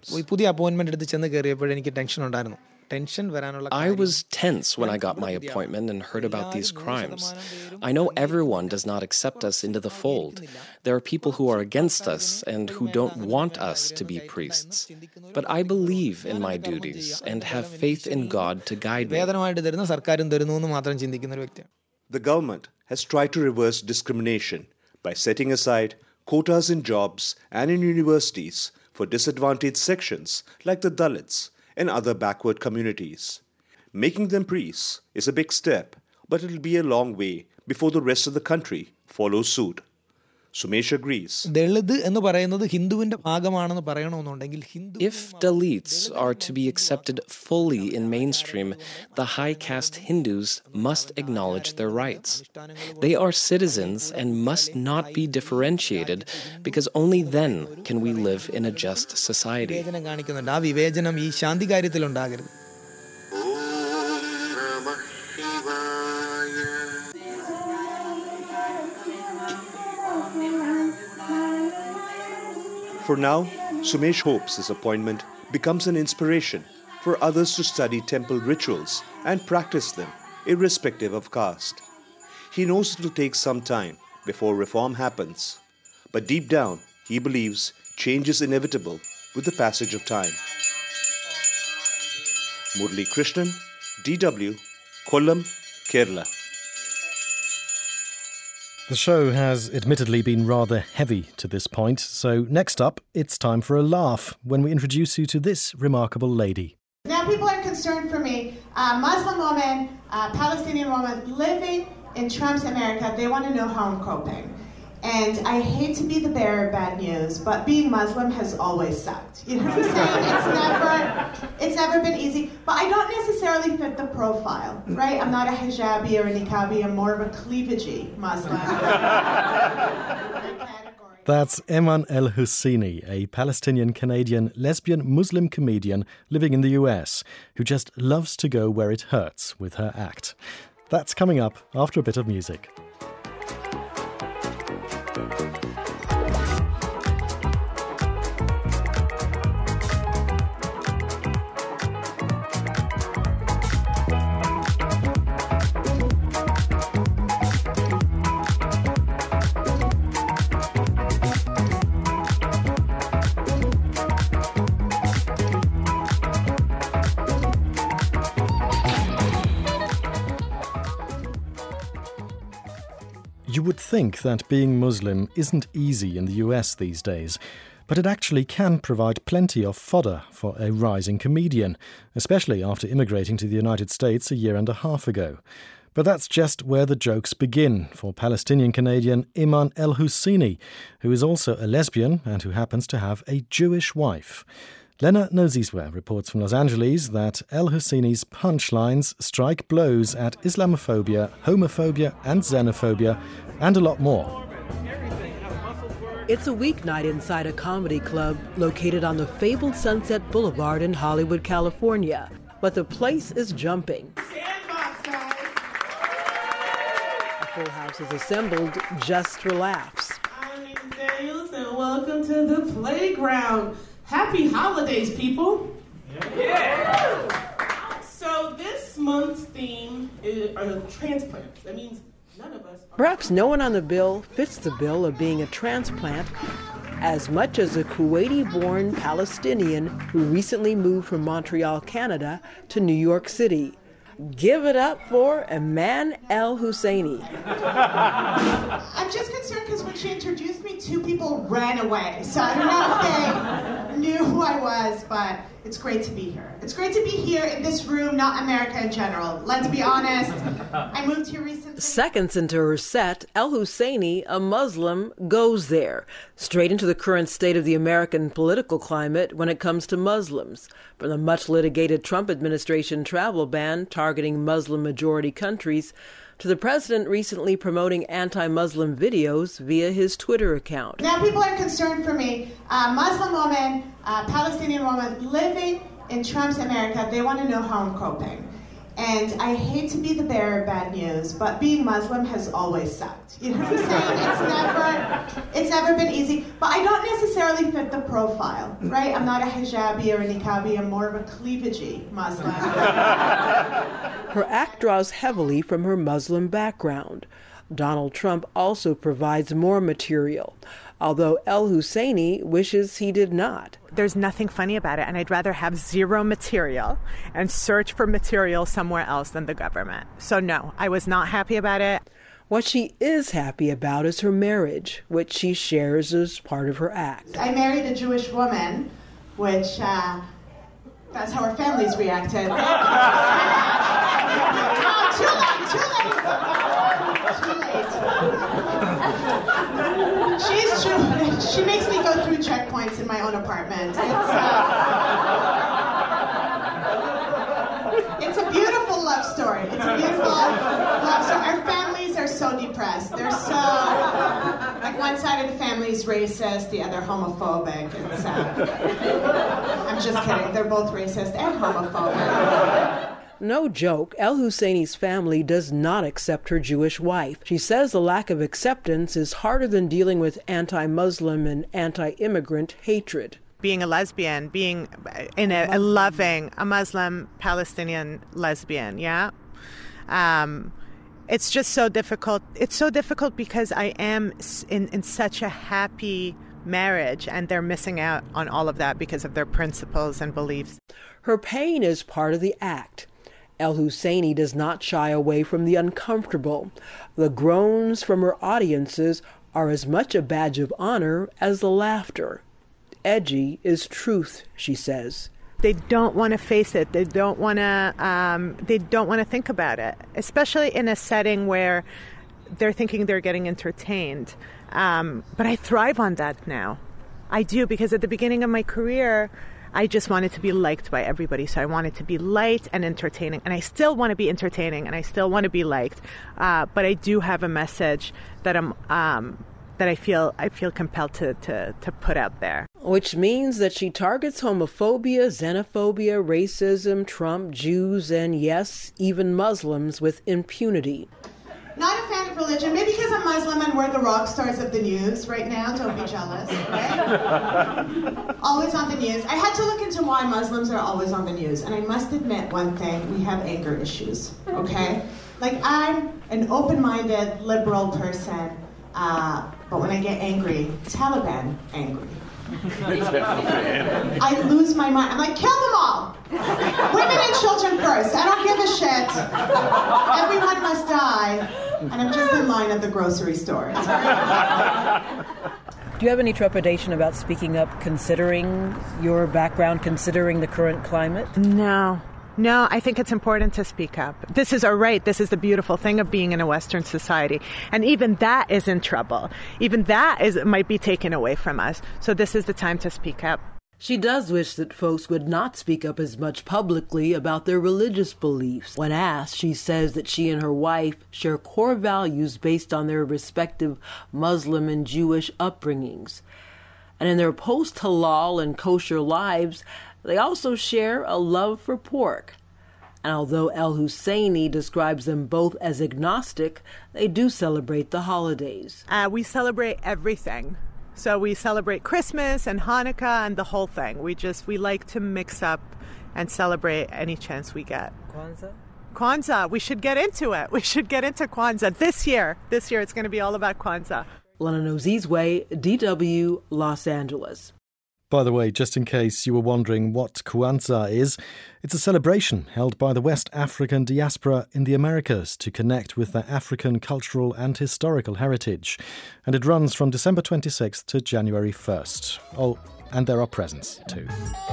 I was tense when I got my appointment and heard about these crimes. I know everyone does not accept us into the fold. There are people who are against us and who don't want us to be priests. But I believe in my duties and have faith in God to guide me. The government has tried to reverse discrimination by setting aside quotas in jobs and in universities for disadvantaged sections like the Dalits and other backward communities. Making them priests is a big step, but it'll be a long way before the rest of the country follows suit. Sumesh agrees. If Dalits are to be accepted fully in mainstream, the high caste Hindus must acknowledge their rights. They are citizens and must not be differentiated, because only then can we live in a just society. For now, Sumesh hopes this appointment becomes an inspiration for others to study temple rituals and practice them, irrespective of caste. He knows it will take some time before reform happens, but deep down, he believes change is inevitable with the passage of time. Murli Krishnan, D W, Kollam, Kerala. The show has admittedly been rather heavy to this point, so next up, it's time for a laugh when we introduce you to this remarkable lady. Now people are concerned for me, a Muslim woman, a Palestinian woman living in Trump's America. They want to know how I'm coping. And I hate to be the bearer of bad news, but being Muslim has always sucked. You know what I'm saying? It's never, it's never been easy. But I don't necessarily fit the profile, right? I'm not a hijabi or a niqabi. I'm more of a cleavagey Muslim. That's Eman El-Husseini, a Palestinian-Canadian lesbian Muslim comedian living in the U S, who just loves to go where it hurts with her act. That's coming up after a bit of music. You would think that being Muslim isn't easy in the U S these days, but it actually can provide plenty of fodder for a rising comedian, especially after immigrating to the United States a year and a half ago. But that's just where the jokes begin for Palestinian-Canadian Eman El-Husseini, who is also a lesbian and who happens to have a Jewish wife. Lena Nozizwe reports from Los Angeles that El-Husseini's punchlines strike blows at Islamophobia, homophobia and xenophobia, and a lot more. It's a weeknight inside a comedy club located on the fabled Sunset Boulevard in Hollywood, California. But the place is jumping. A full house is assembled just for laughs. I'm Daniels and welcome to the playground. Happy holidays, people. Yeah. So this month's theme is uh, transplants. That means none of us are... Perhaps no one on the bill fits the bill of being a transplant as much as a Kuwaiti-born Palestinian who recently moved from Montreal, Canada to New York City. Give it up for Eman El-Husseini. I'm just concerned because when she introduced me, two people ran away. So I don't know if they knew who I was, but it's great to be here. It's great to be here in this room, not America in general. Let's be honest. I moved here recently. Seconds into her set, El-Husseini, a Muslim, goes there, straight into the current state of the American political climate when it comes to Muslims, from the much-litigated Trump administration travel ban targeting Muslim-majority countries to the president recently promoting anti-Muslim videos via his Twitter account. Now people are concerned for me, a Muslim woman, a Palestinian woman living in Trump's America. They want to know how I'm coping. And I hate to be the bearer of bad news, but being Muslim has always sucked. You know what I'm saying? It's never, it's never been easy. But I don't necessarily fit the profile, right? I'm not a hijabi or a niqabi. I'm more of a cleavagey Muslim. Her act draws heavily from her Muslim background. Donald Trump also provides more material, although El-Husseini wishes he did not. There's nothing funny about it, and I'd rather have zero material and search for material somewhere else than the government. So no, I was not happy about it. What she is happy about is her marriage, which she shares as part of her act. I married a Jewish woman, which, uh, that's how our families reacted. Oh, too late, too late. Too late. She's true. She makes me go through checkpoints in my own apartment. It's, uh, it's a beautiful love story. It's a beautiful love story. Our families are so depressed. They're so, like one side of the family is racist, the other homophobic. It's, uh, I'm just kidding. They're both racist and homophobic. No joke, El Husseini's family does not accept her Jewish wife. She says the lack of acceptance is harder than dealing with anti-Muslim and anti-immigrant hatred. Being a lesbian, being in a, a loving, a Muslim Palestinian lesbian, yeah? Um, it's just so difficult. It's so difficult because I am in, in such a happy marriage, and they're missing out on all of that because of their principles and beliefs. Her pain is part of the act. El Husseini does not shy away from the uncomfortable. The groans from her audiences are as much a badge of honor as the laughter. Edgy is truth, she says. They don't want to face it. They don't want to. Um, they don't want to think about it, especially in a setting where they're thinking they're getting entertained. Um, but I thrive on that now. I do, because at the beginning of my career, I just wanted to be liked by everybody. So I wanted to be light and entertaining. And I still want to be entertaining, and I still want to be liked. Uh, but I do have a message that I'm um, that I feel I feel compelled to, to, to put out there. Which means that she targets homophobia, xenophobia, racism, Trump, Jews, and yes, even Muslims with impunity. Not a fan of religion, maybe because I'm Muslim and we're the rock stars of the news right now. Don't be jealous, right? Always on the news. I had to look into why Muslims are always on the news. And I must admit one thing, we have anger issues, okay? Like, I'm an open-minded, liberal person, uh, but when I get angry, Taliban angry. I lose my mind. I'm like, kill them all! Women and children first. I don't give a shit. Everyone must die. And I'm just in line at the grocery store. Do you have any trepidation about speaking up, considering your background, considering the current climate? No. No, I think it's important to speak up. This is our right. This is the beautiful thing of being in a Western society. And even that is in trouble. Even that is might be taken away from us. So this is the time to speak up. She does wish that folks would not speak up as much publicly about their religious beliefs. When asked, she says that she and her wife share core values based on their respective Muslim and Jewish upbringings. And in their post-halal and kosher lives, they also share a love for pork. And although El Husseini describes them both as agnostic, they do celebrate the holidays. Uh, we celebrate everything. So we celebrate Christmas and Hanukkah and the whole thing. We just, we like to mix up and celebrate any chance we get. Kwanzaa? Kwanzaa. We should get into it. We should get into Kwanzaa this year. This year it's going to be all about Kwanzaa. Lana Nozizwe, D W, Los Angeles. By the way, just in case you were wondering what Kwanzaa is, it's a celebration held by the West African diaspora in the Americas to connect with their African cultural and historical heritage. And it runs from December twenty-sixth to January first. Oh, and there are presents too.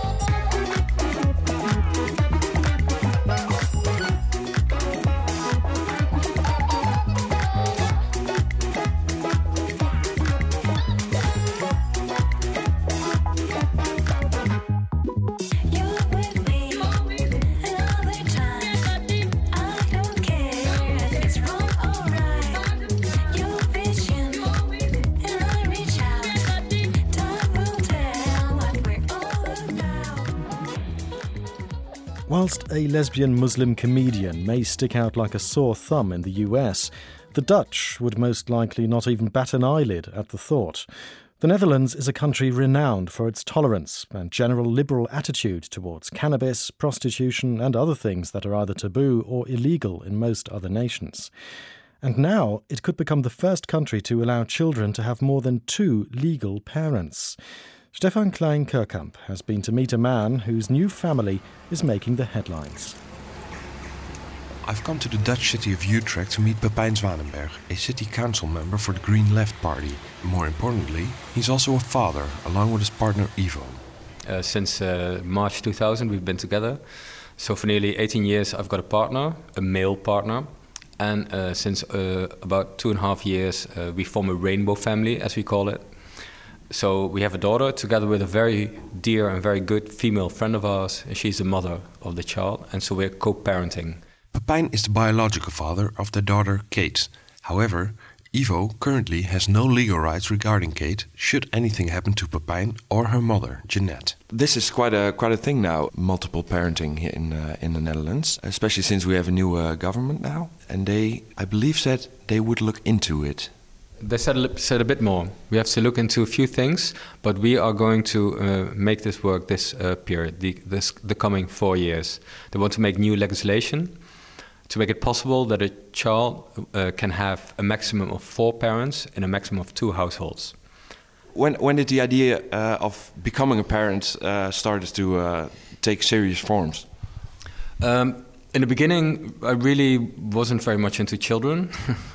Whilst a lesbian Muslim comedian may stick out like a sore thumb in the U S, the Dutch would most likely not even bat an eyelid at the thought. The Netherlands is a country renowned for its tolerance and general liberal attitude towards cannabis, prostitution and other things that are either taboo or illegal in most other nations. And now it could become the first country to allow children to have more than two legal parents. Stefan Klein-Kerkamp has been to meet a man whose new family is making the headlines. I've come to the Dutch city of Utrecht to meet Pepijn Zwanenberg, a city council member for the Green Left Party. More importantly, he's also a father, along with his partner Ivo. Uh, since uh, March two thousand we've been together. So for nearly eighteen years I've got a partner, a male partner. And uh, since uh, about two and a half years, uh, we form a rainbow family, as we call it. So we have a daughter together with a very dear and very good female friend of ours. And she's the mother of the child, and so we're co-parenting. Pepijn is the biological father of their daughter, Kate. However, Ivo currently has no legal rights regarding Kate, should anything happen to Pepijn or her mother, Jeanette. This is quite a quite a thing now, multiple parenting here in uh, in the Netherlands, especially since we have a new uh, government now. And they, I believe, said they would look into it. They said a, said a bit more. We have to look into a few things, but we are going to uh, make this work this uh, period, the, this, the coming four years. They want to make new legislation to make it possible that a child uh, can have a maximum of four parents in a maximum of two households. When when did the idea uh, of becoming a parent uh, started to uh, take serious forms? Um, in the beginning, I really wasn't very much into children.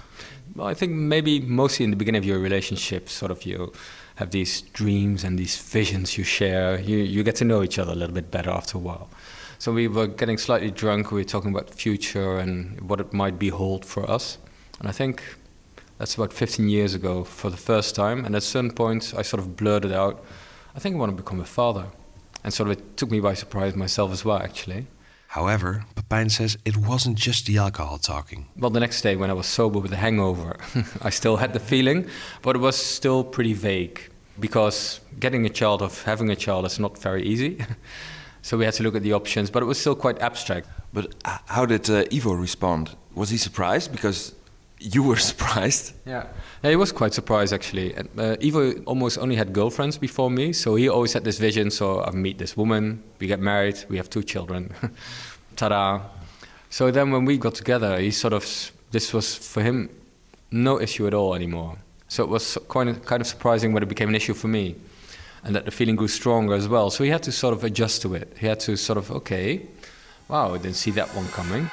I think maybe mostly in the beginning of your relationship, sort of you have these dreams and these visions you share. You, you get to know each other a little bit better after a while. So we were getting slightly drunk, we were talking about the future and what it might behold for us. And I think that's about fifteen years ago for the first time. And at a certain point, I sort of blurted out, I think I want to become a father. And sort of it took me by surprise myself as well, actually. However, Pepijn says it wasn't just the alcohol talking. Well, the next day when I was sober with a hangover, I still had the feeling, but it was still pretty vague. Because getting a child or having a child is not very easy. So we had to look at the options, but it was still quite abstract. But how did uh, Ivo respond? Was he surprised? Because you were surprised. Yeah, yeah, he was quite surprised, actually. And, uh, Ivo almost only had girlfriends before me, so he always had this vision, so I meet this woman, we get married, we have two children. Ta-da! So then when we got together, he sort of, this was for him no issue at all anymore. So it was kind of, kind of surprising when it became an issue for me. And that the feeling grew stronger as well. So he had to sort of adjust to it. He had to sort of, okay, wow, I didn't see that one coming.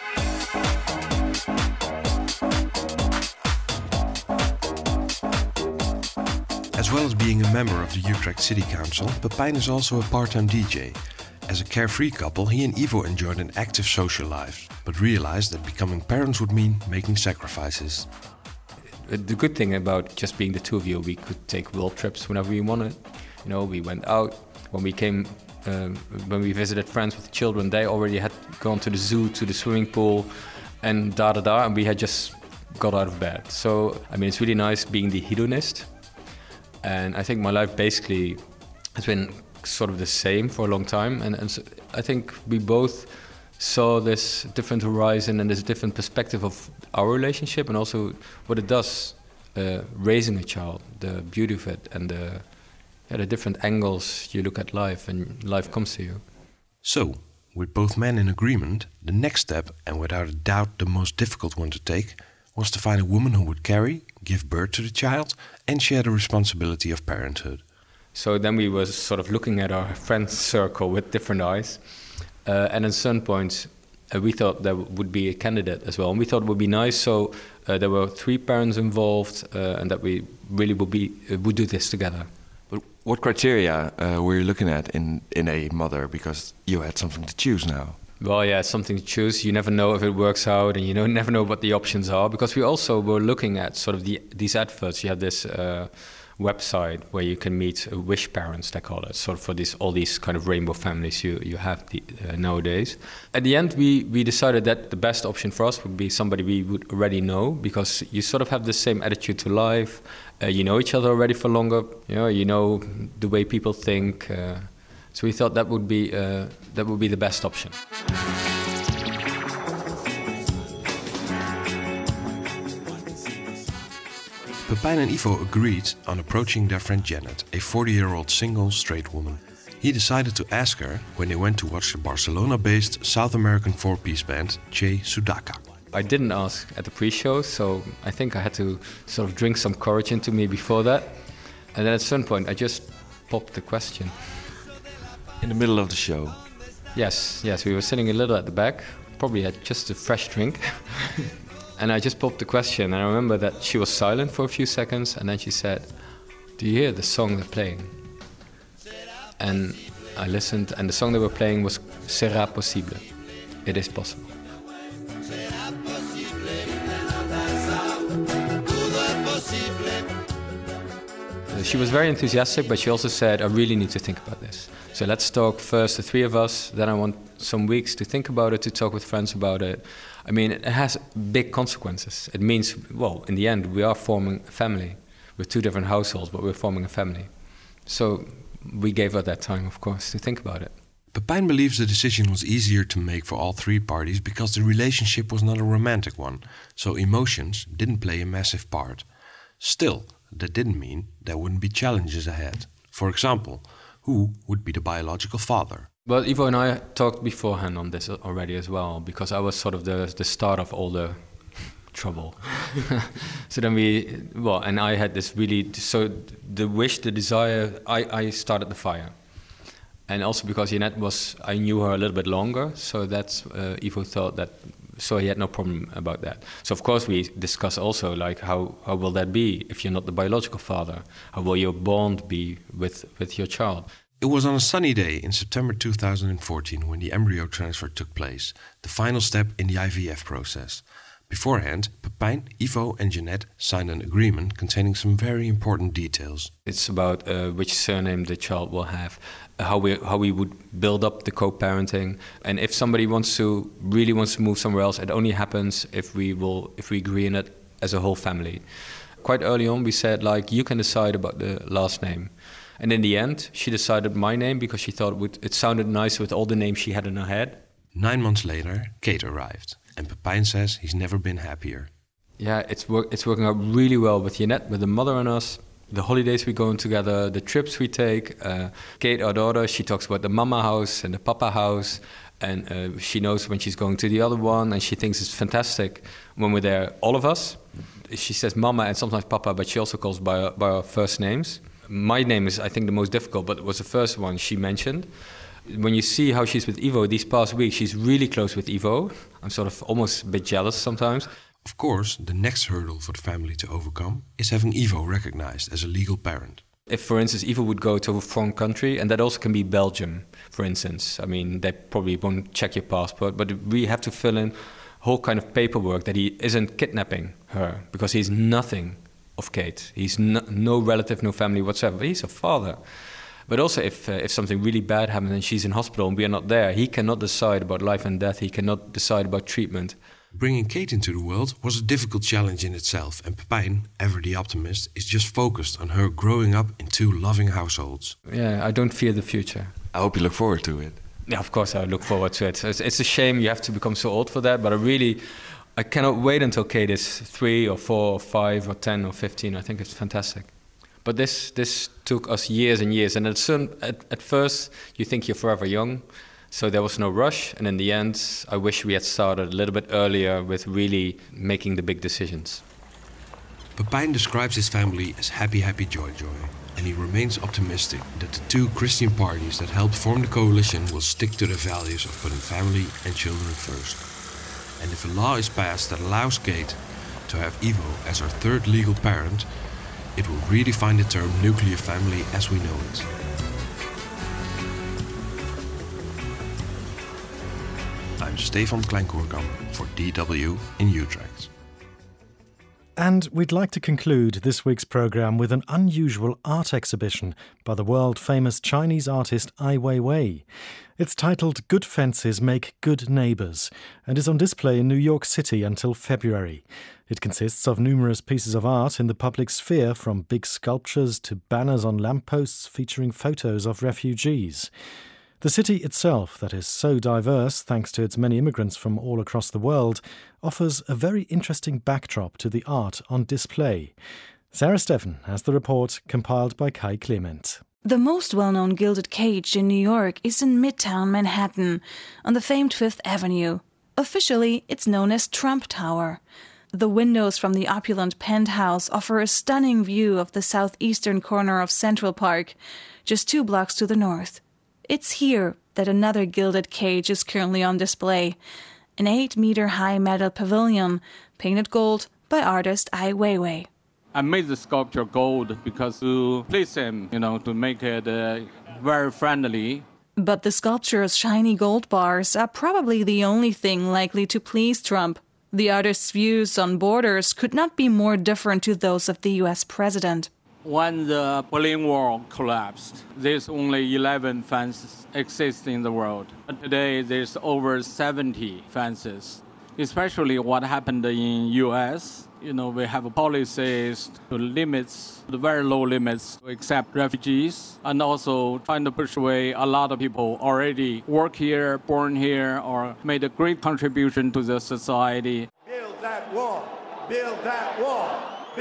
As well as being a member of the Utrecht City Council, Pepijn is also a part-time D J. As a carefree couple, he and Ivo enjoyed an active social life, but realized that becoming parents would mean making sacrifices. The good thing about just being the two of you, we could take world trips whenever we wanted. You know, we went out. When we came, um, when we visited friends with children, they already had gone to the zoo, to the swimming pool, and da da da, and we had just got out of bed. So, I mean, it's really nice being the hedonist. And I think my life basically has been sort of the same for a long time. And, and so I think we both saw this different horizon and this different perspective of our relationship, and also what it does, uh, raising a child, the beauty of it, and the Yeah, the different angles you look at life and life comes to you. So, with both men in agreement, the next step, and without a doubt the most difficult one to take, was to find a woman who would carry, give birth to the child, and share the responsibility of parenthood. So then we were sort of looking at our friend circle with different eyes. Uh, and at certain points, uh, we thought there would be a candidate as well. And we thought it would be nice, so uh, there were three parents involved, uh, and that we really would, be, uh, would do this together. But what criteria uh, were you looking at in, in a mother? Because you had something to choose now. Well, yeah, something to choose. You never know if it works out, and you know, never know what the options are. Because we also were looking at sort of the, these adverts. You have this uh, website where you can meet uh, wish parents, they call it, sort of for this, all these kind of rainbow families you, you have the, uh, nowadays. At the end, we, we decided that the best option for us would be somebody we would already know, because you sort of have the same attitude to life. Uh, you know each other already for longer. You know, you know the way people think. Uh, so we thought that would be uh, that would be the best option. Pepijn and Ivo agreed on approaching their friend Janet, a forty-year-old single straight woman. He decided to ask her when they went to watch the Barcelona-based South American four-piece band Che Sudaca. I didn't ask at the pre-show, so I think I had to sort of drink some courage into me before that. And then at a certain point, I just popped the question. In the middle of the show? Yes, yes, we were sitting a little at the back, probably had just a fresh drink. And I just popped the question, and I remember that she was silent for a few seconds, and then she said, "Do you hear the song they're playing?" And I listened, and the song they were playing was "Será posible," It Is Possible. She was very enthusiastic, but she also said, I really need to think about this. So let's talk first, the three of us, then I want some weeks to think about it, to talk with friends about it. I mean, it has big consequences. It means, well, in the end, we are forming a family with two different households, but we're forming a family. So we gave her that time, of course, to think about it. Pepijn believes the decision was easier to make for all three parties because the relationship was not a romantic one, so emotions didn't play a massive part. Still, that didn't mean there wouldn't be challenges ahead. For example, who would be the biological father? Well, Ivo and I talked beforehand on this already as well, because I was sort of the, the start of all the trouble. So then we, well, and I had this really, so the wish, the desire, I, I started the fire. And also because Jeanette was, I knew her a little bit longer, so that's, uh, Ivo thought that, so he had no problem about that. So of course we discuss also like how, how will that be if you're not the biological father? How will your bond be with, with your child? It was on a sunny day in September two thousand fourteen when the embryo transfer took place, the final step in the I V F process. Beforehand, Pepijn, Ivo and Jeanette signed an agreement containing some very important details. It's about uh, which surname the child will have, how we how we would build up the co-parenting, and if somebody wants to really wants to move somewhere else, it only happens if we will if we agree on it as a whole family. Quite early on, we said like you can decide about the last name, and in the end, she decided my name because she thought it, would, it sounded nice with all the names she had in her head. Nine months later, Kate arrived. And Pepijn says he's never been happier. Yeah, it's work, it's working out really well with Jeanette, with the mother and us. The holidays we go on together, the trips we take. Uh, Kate, our daughter, she talks about the mama house and the papa house. And uh, she knows when she's going to the other one. And she thinks it's fantastic when we're there, all of us. She says mama and sometimes papa, but she also calls by our, by our first names. My name is, I think, the most difficult, but it was the first one she mentioned. When you see how she's with Ivo these past weeks, she's really close with Ivo. I'm sort of almost a bit jealous sometimes. Of course, the next hurdle for the family to overcome is having Ivo recognized as a legal parent. If, for instance, Ivo would go to a foreign country, and that also can be Belgium, for instance. I mean, they probably won't check your passport, but we have to fill in whole kind of paperwork that he isn't kidnapping her, because he's nothing of Kate. He's no, no relative, no family whatsoever. He's a father. But also, if uh, if something really bad happens and she's in hospital and we are not there, he cannot decide about life and death. He cannot decide about treatment. Bringing Kate into the world was a difficult challenge in itself, and Pepijn, ever the optimist, is just focused on her growing up in two loving households. Yeah, I don't fear the future. I hope you look forward to it. Yeah, of course I look forward to it. It's, it's a shame you have to become so old for that, but I really, I cannot wait until Kate is three or four or five or ten or fifteen. I think it's fantastic. But this this took us years and years, and at, certain, at, at first you think you're forever young, so there was no rush, and in the end I wish we had started a little bit earlier with really making the big decisions. Pepijn describes his family as happy, happy, joy, joy, and he remains optimistic that the two Christian parties that helped form the coalition will stick to the values of putting family and children first. And if a law is passed that allows Kate to have Ivo as her third legal parent, it will redefine the term nuclear family as we know it. I'm Stefan Kleinkoorkamp for D W in Utrecht. And we'd like to conclude this week's programme with an unusual art exhibition by the world-famous Chinese artist Ai Weiwei. It's titled Good Fences Make Good Neighbours and is on display in New York City until February. It consists of numerous pieces of art in the public sphere, from big sculptures to banners on lampposts featuring photos of refugees. The city itself, that is so diverse thanks to its many immigrants from all across the world, offers a very interesting backdrop to the art on display. Sarah Steffen has the report compiled by Kai Clement. The most well-known gilded cage in New York is in Midtown Manhattan, on the famed Fifth Avenue. Officially, it's known as Trump Tower. The windows from the opulent penthouse offer a stunning view of the southeastern corner of Central Park, just two blocks to the north. It's here that another gilded cage is currently on display, an eight-meter-high metal pavilion painted gold by artist Ai Weiwei. I made the sculpture gold because to please him, you know, to make it uh, very friendly. But the sculpture's shiny gold bars are probably the only thing likely to please Trump. The artist's views on borders could not be more different to those of the U S president. When the Berlin Wall collapsed, there's only eleven fences exist in the world. But today, there's over seventy fences. Especially what happened in U S, you know, we have policies to limits, the very low limits to accept refugees, and also trying to push away a lot of people already work here, born here, or made a great contribution to the society. Build that wall, build that wall.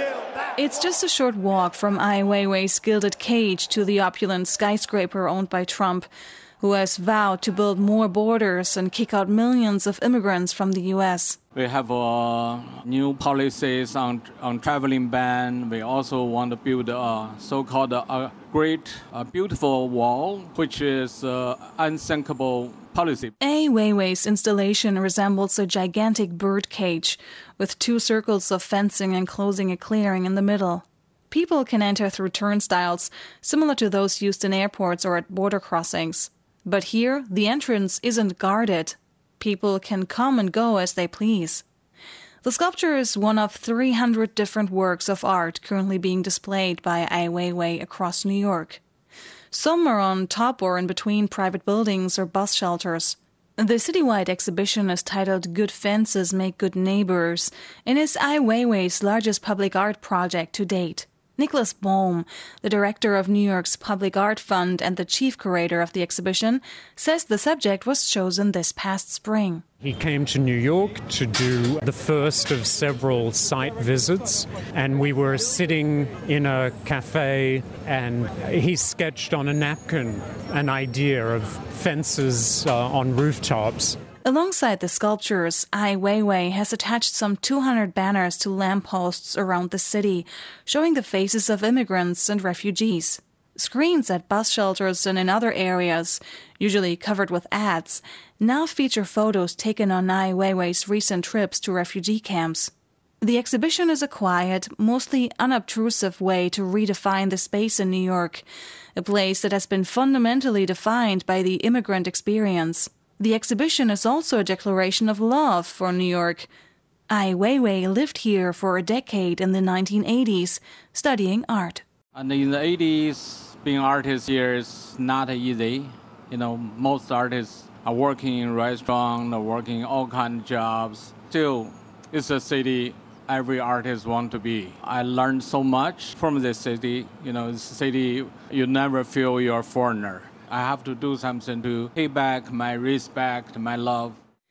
It's just a short walk from Ai Weiwei's Gilded Cage to the opulent skyscraper owned by Trump, who has vowed to build more borders and kick out millions of immigrants from the U S. We have uh, new policies on on traveling ban. We also want to build a so-called a great, a beautiful wall, which is uh, unsinkable policy. Ai Weiwei's installation resembles a gigantic bird cage with two circles of fencing enclosing a clearing in the middle. People can enter through turnstiles, similar to those used in airports or at border crossings. But here, the entrance isn't guarded. People can come and go as they please. The sculpture is one of three hundred different works of art currently being displayed by Ai Weiwei across New York. Some are on top or in between private buildings or bus shelters. The citywide exhibition is titled Good Fences Make Good Neighbors and is Ai Weiwei's largest public art project to date. Nicholas Bohm, the director of New York's Public Art Fund and the chief curator of the exhibition, says the subject was chosen this past spring. He came to New York to do the first of several site visits, and we were sitting in a cafe, and he sketched on a napkin an idea of fences uh, on rooftops. Alongside the sculptures, Ai Weiwei has attached some two hundred banners to lampposts around the city, showing the faces of immigrants and refugees. Screens at bus shelters and in other areas, usually covered with ads, now feature photos taken on Ai Weiwei's recent trips to refugee camps. The exhibition is a quiet, mostly unobtrusive way to redefine the space in New York, a place that has been fundamentally defined by the immigrant experience. The exhibition is also a declaration of love for New York. Ai Weiwei lived here for a decade in the nineteen eighties, studying art. And in the eighties, being an artist here is not easy. You know, most artists are working in restaurants, or working all kinds of jobs. Still, it's a city every artist wants to be. I learned so much from this city. You know, it's a city you never feel you're a foreigner. I have to do something to pay back my respect, my love.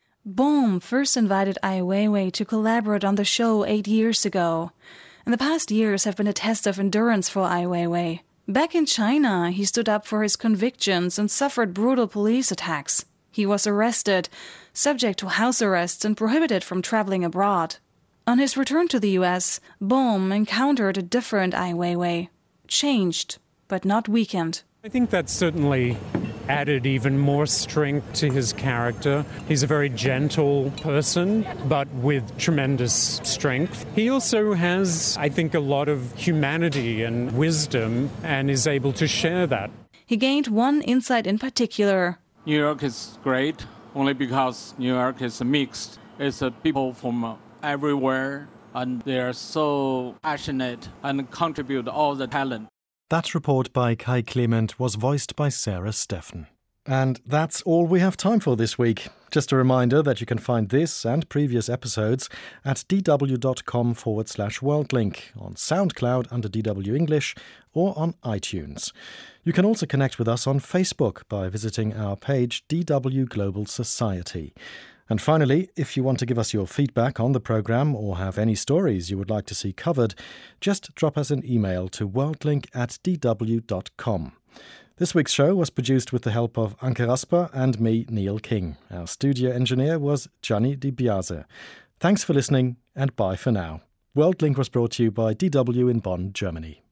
Bohm first invited Ai Weiwei to collaborate on the show eight years ago. And the past years have been a test of endurance for Ai Weiwei. Back in China, he stood up for his convictions and suffered brutal police attacks. He was arrested, subject to house arrests and prohibited from traveling abroad. On his return to the U S, Bohm encountered a different Ai Weiwei. Changed, but not weakened. I think that certainly added even more strength to his character. He's a very gentle person, but with tremendous strength. He also has, I think, a lot of humanity and wisdom and is able to share that. He gained one insight in particular. New York is great, only because New York is mixed. It's uh, people from everywhere, and they are so passionate and contribute all the talent. That report by Kai Clement was voiced by Sarah Steffen. And that's all we have time for this week. Just a reminder that you can find this and previous episodes at dw.com forward slash worldlink, on SoundCloud under D W English, or on iTunes. You can also connect with us on Facebook by visiting our page D W Global Society. And finally, if you want to give us your feedback on the programme or have any stories you would like to see covered, just drop us an email to worldlink at dw.com. This week's show was produced with the help of Anke Rasper and me, Neil King. Our studio engineer was Gianni Di Biase. Thanks for listening, and bye for now. Worldlink was brought to you by D W in Bonn, Germany.